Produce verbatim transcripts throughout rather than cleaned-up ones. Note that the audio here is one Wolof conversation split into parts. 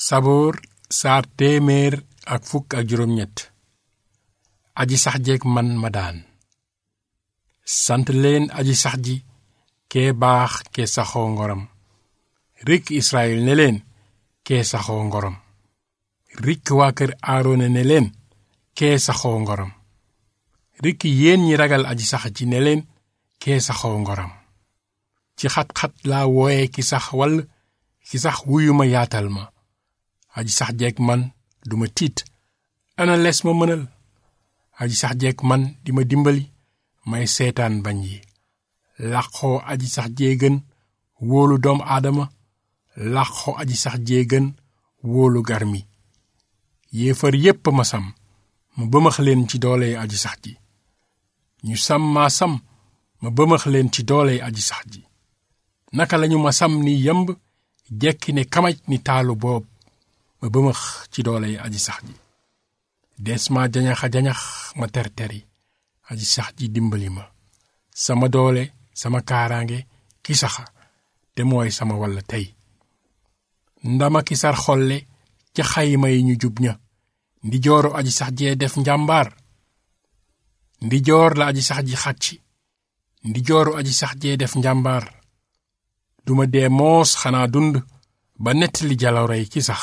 saboor saar téeméer ak fukk ak juróom ñett aji sax jeeg man ma daan sant leen aji sax ji kee baax kee saxoo ngoram rik Israyil ne leen kee saxoo ngoram rik waa kër Aarona ne leen kee saxoo ngoram rik yéen ñi ragal aji sax ji ne leen kee saxoo ngoram ci xat-xat laa wooye ki sax wall ki sax wuyu ma yaatal ma aji sax jeeg man duma tiit ana les ma mënal aji sax jeeg man di ma dimbali may seetaan bañ yi làqoo aji sax jéegën wóolu doom aadama làqoo aji sax jéegën wóolu garmi yéefar yépp ma sam ma bëmax leen ci doole aji sax ji ñu sam maa sam ma bëmax leen ci doole aji sax ji naka lañu ma sam ni yamb jekki ne kamaj ni taalu boob ma bëmax ci doole aji sax ji des ma jañaxa jañax ma terteri aji sax ji dimbali ma sama doole sama kaaraange ki saxa te mooy sama walla tey ndama ki sar xolle ca xayma yi ñu jub ña ndi jooru aji sax jee def njàmbaar ndi joor la aji sax ji xàcci ndi jooru aji sax jee def njàmbaar duma dee moos xanaa dund ba nettali jaloorey ki sax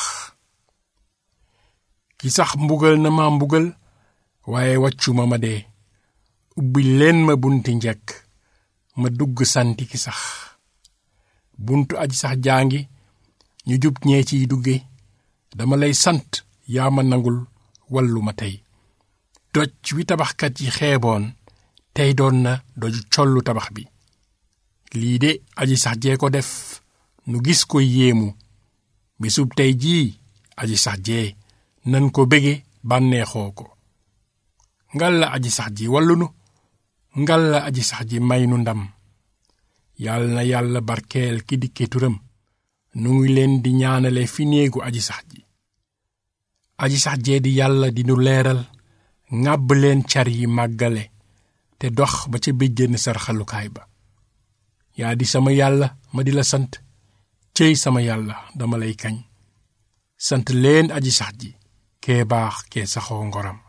ki sax mbugal na ma mbugal waaye wàccuma ma dee ubbi leen ma bunti njekk ma dugg santi ki sax buntu aji sax jaangi ñu jub ñee ciy dugge dama lay sant yaa ma nangul wallu ma tey doj wi tabaxkat yi xeeboon tey doon na doju collu tabax bi lii de aji sax jee ko def nu gis ko yéemu bisub tey jii aji sax jee nan ko bége bànneexoo ko ngal la aji sax ji wallunu ngal la aji sax ji may nu ndam yàlla na yàlla barkeel ki dikke turam nu ngi leen di ñaanale fi néegu aji sax ji aji sax jee di yàlla di nu leeral ŋàbb leen car yi màggale te dox ba ca béjjén sarxalukaay ba yaa di sama yàlla ma di la sant céy sama yàlla dama lay kañ sant leen aji sax ji kee baax kee saxoo ngoram